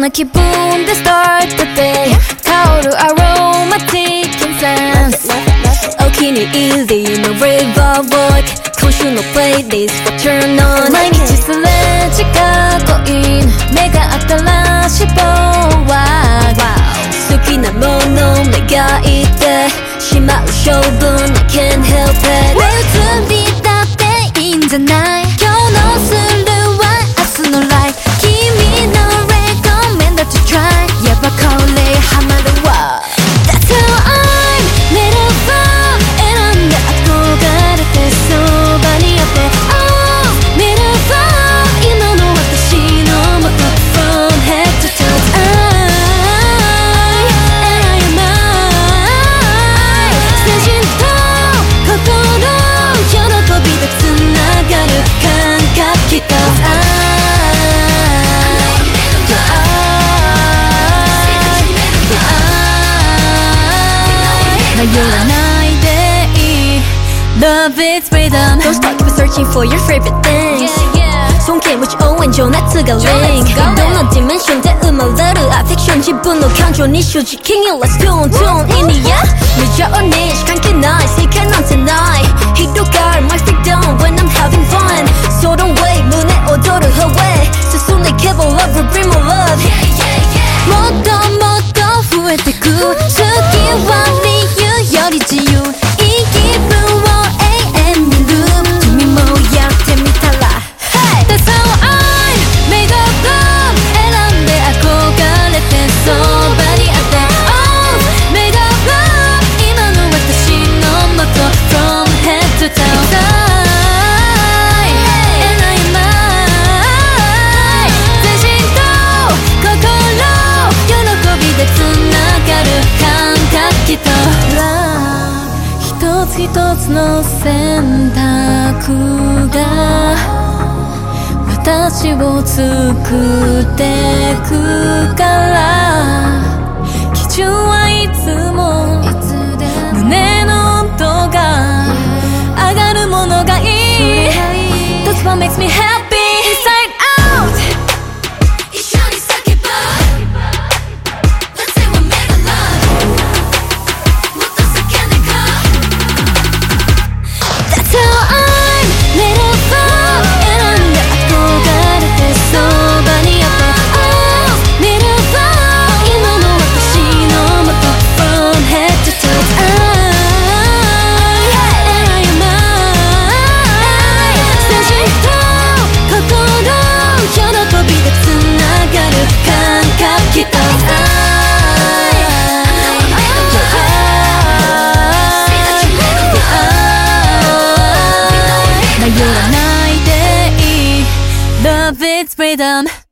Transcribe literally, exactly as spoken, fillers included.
な気分で start the day 香るアロマティックインセンスお気に入りの river walk 今週のプレイリスト turn on 毎日すれ違うコイン目が合ったら脂肪は好きなもの目がいてしまう性分 I can't help it 目移りだっていいんじゃない今日のスルーは明日のライフ君の recommend to try やっぱこれハマるわ That's how I'm made of love 選んで憧れてそばにあって Oh made of love 今の私のもと From head to toe I and I am I 精神と心喜びでつながる感覚きっと 迷わないでいい Love is freedom Don't stop, keep searching for your favorite things 손게 묻지 오엔 조나트가 linkどのディメンションで生まれるアフェクション自分の感情に正直に Let's tune tune in the air 無情にし関係ない世界なんてない広がる my freedom when I'm having fun So don't wait 胸躍る her way 進んでいけば love will bring more love もっともっと増えてく好きは理由より自由いい気分を永遠にループ君もやってみたら That's how I'm made of love 選んで憧れてそばにあって Oh made of love 今の私のもと From head to toe I and I am I 全身と心喜びでつながる感覚きっと Love 一つ一つの選択が私を作ってくから基準はいつも胸の温度が上がるものがいい That's what makes me happy inside out 一緒に叫ぼう Let's say we're made of love もっと叫んでこう That's how I'm made of love 選んで憧れてそばにあって Oh made of love 今の私のもと From head to toe I and I am I 精神と心喜びでつながる感覚きっと 迷わないでいい Love is freedom